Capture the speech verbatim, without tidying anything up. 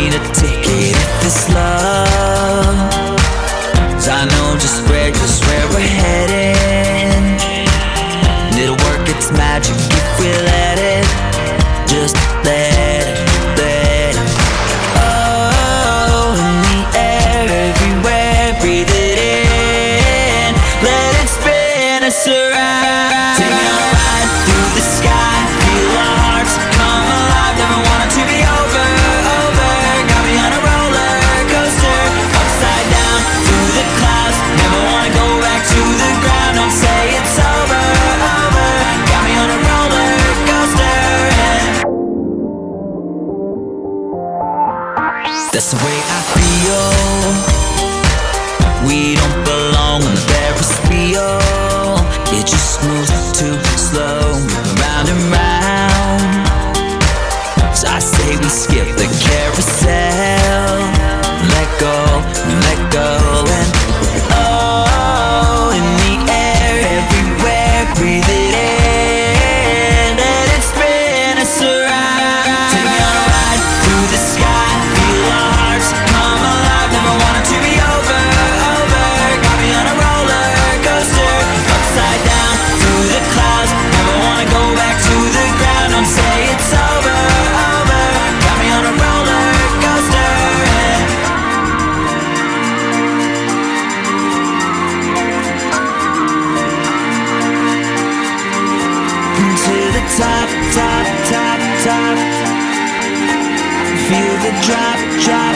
need a ticket if it's love. 'Cause I know just where, just where we're heading. And it'll work its magic if we let it. Just let it, let it. Oh, in the air, everywhere, breathe it in. Let it spin us around. Take me on a ride through the sky. Feel our hearts come alive. Never want it to be over, over. Got me on a roller coaster, upside down through the clouds. Never wanna go back to the ground. Don't say it's over, over. Got me on a roller coaster, and that's the way I feel. We don't belong on the Ferris wheel. It just moves too slow, moving round and round. So I say we skip the carousel. Let go, let go, and oh, in the air, everywhere, breathe it in. Let it spin us around. Take me on a ride through the sky. Feel our hearts come alive. Never want it to be over, over. Got me on a roller coaster, upside down through the clouds. Never wanna go back to the ground. Don't say it's over, over. Got me on a roller coaster, and to the top, top, top, top. Feel the drop, drop.